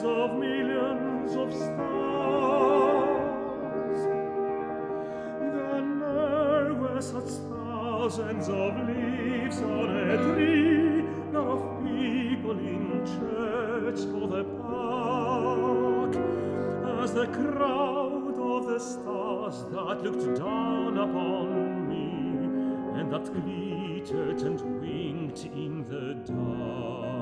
millions of stars. Then there were such thousands of leaves on a tree, not of people in church or the park, as the crowd of the stars that looked down upon me, and that glittered and winked in the dark.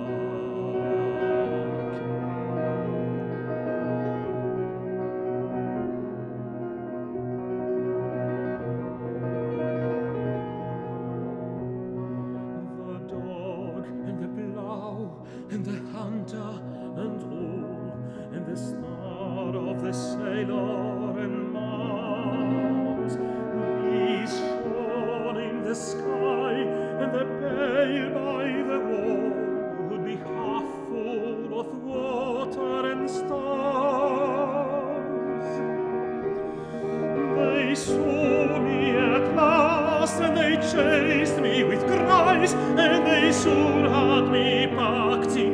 The dog and the plough and the hunter and all, and the star of the sailor and Mars, these shone in the sky, and the pail by the wall would be half full of water and stars. They saw me at last, and they chased me with cries, and they soon had me packed in